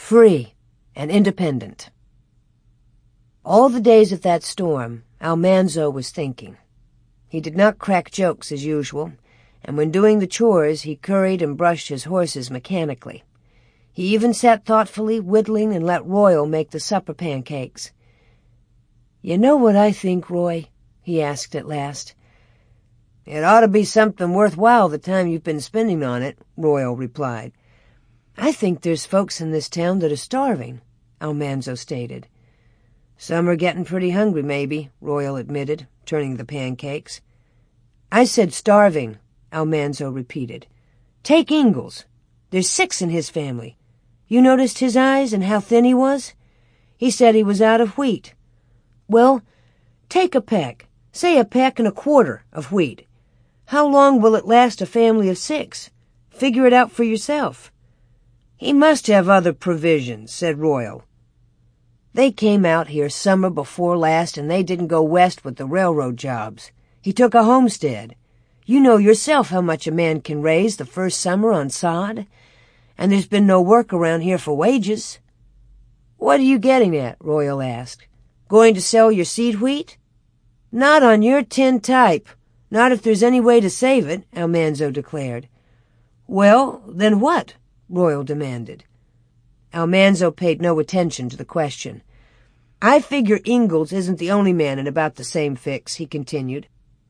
free and independent. All the days of that storm, Almanzo was thinking. He did not crack jokes as usual, and when doing the chores he curried and brushed his horses mechanically. He even sat thoughtfully whittling and let Royal make the supper pancakes. "You know what I think, Roy?" he asked at last. "It ought to be something worthwhile the time you've been spending on it," Royal replied. "I think there's folks in this town that are starving," Almanzo stated. "Some are getting pretty hungry, maybe," Royal admitted, turning the pancakes. "I said starving," Almanzo repeated. "Take Ingalls. There's 6 in his family. You noticed his eyes and how thin he was? He said he was out of wheat. Well, take a peck, say a peck and a quarter of wheat. How long will it last a family of 6? Figure it out for yourself." "He must have other provisions," said Royal. "They came out here summer before last, and they didn't go west with the railroad jobs. He took a homestead. You know yourself how much a man can raise the first summer on sod. And there's been no work around here for wages." "What are you getting at?" Royal asked. "Going to sell your seed wheat?" "Not on your tin type. Not if there's any way to save it," Almanzo declared. "Well, then what?" Royal demanded. Almanzo paid no attention to the question. "I figure Ingalls isn't the only man in about the same fix," he continued.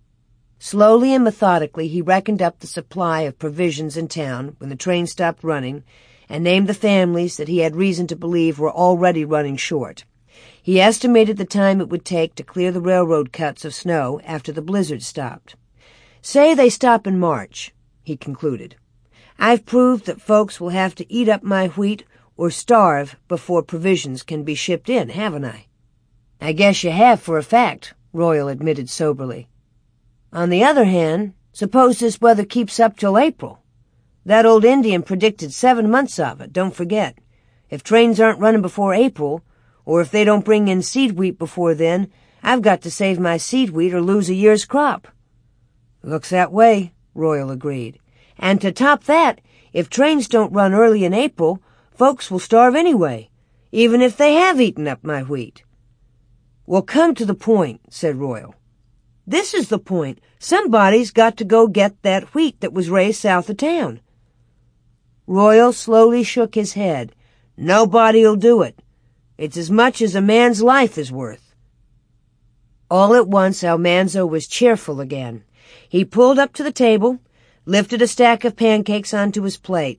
Slowly and methodically he reckoned up the supply of provisions in town when the train stopped running, and named the families that he had reason to believe were already running short. He estimated the time it would take to clear the railroad cuts of snow after the blizzard stopped. "Say they stop in March," he concluded. "I've proved that folks will have to eat up my wheat or starve before provisions can be shipped in, haven't I?" "I guess you have for a fact," Royal admitted soberly. "On the other hand, suppose this weather keeps up till April. That old Indian predicted 7 months of it, don't forget. If trains aren't running before April, or if they don't bring in seed wheat before then, I've got to save my seed wheat or lose a year's crop." "Looks that way," Royal agreed. "And to top that, if trains don't run early in April, folks will starve anyway, even if they have eaten up my wheat." "Well, come to the point," said Royal. "This is the point. Somebody's got to go get that wheat that was raised south of town." Royal slowly shook his head. "Nobody'll do it. It's as much as a man's life is worth." All at once Almanzo was cheerful again. He pulled up to the table, lifted a stack of pancakes onto his plate.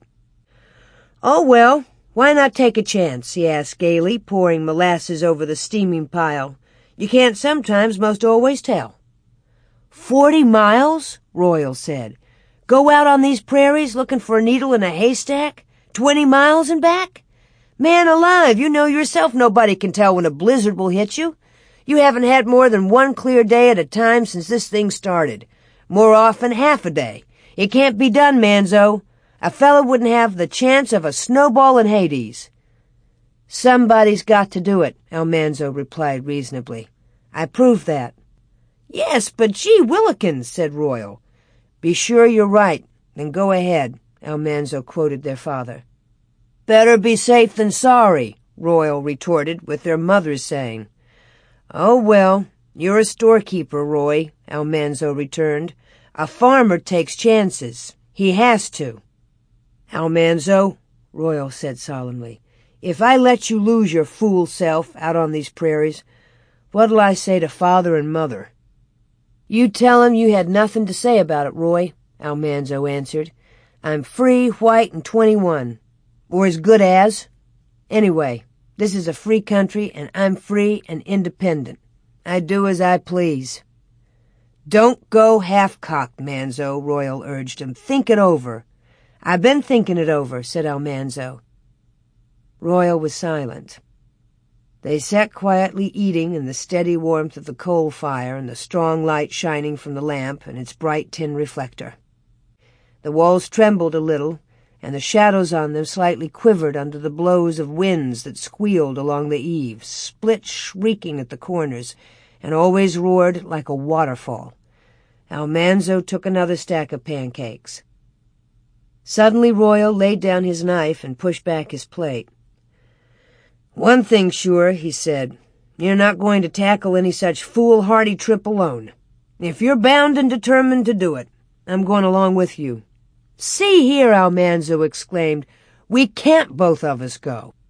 "Oh, well, why not take a chance?" he asked gaily, pouring molasses over the steaming pile. "You can't sometimes, most always tell." 40 miles? Royal said. "Go out on these prairies looking for a needle in a haystack? 20 miles and back? Man alive, you know yourself nobody can tell when a blizzard will hit you. You haven't had more than 1 clear day at a time since this thing started. More often, half a day. It can't be done, Manzo. A fellow wouldn't have the chance of a snowball in Hades." "Somebody's got to do it," Almanzo replied reasonably. "I proved that." "Yes, but gee willikins," said Royal. "Be sure you're right, then go ahead," Almanzo quoted their father. "Better be safe than sorry," Royal retorted with their mother's saying. "Oh, well, you're a storekeeper, Roy," Almanzo returned. "A farmer takes chances. He has to." "Almanzo," Royal said solemnly, "if I let you lose your fool self out on these prairies, what'll I say to father and mother?" "You tell 'em you had nothing to say about it, Roy," Almanzo answered. "I'm free, white, and 21. Or as good as. Anyway, this is a free country, and I'm free and independent. I do as I please." "Don't go half-cocked, Manzo," Royal urged him. "Think it over." "I've been thinking it over," said Almanzo. Royal was silent. They sat quietly eating in the steady warmth of the coal fire and the strong light shining from the lamp and its bright tin reflector. The walls trembled a little, and the shadows on them slightly quivered under the blows of winds that squealed along the eaves, split shrieking at the corners, and always roared like a waterfall. Almanzo took another stack of pancakes. Suddenly Royal laid down his knife and pushed back his plate. "One thing's sure," he said. "You're not going to tackle any such foolhardy trip alone. If you're bound and determined to do it, I'm going along with you." "See here," Almanzo exclaimed. "We can't both of us go.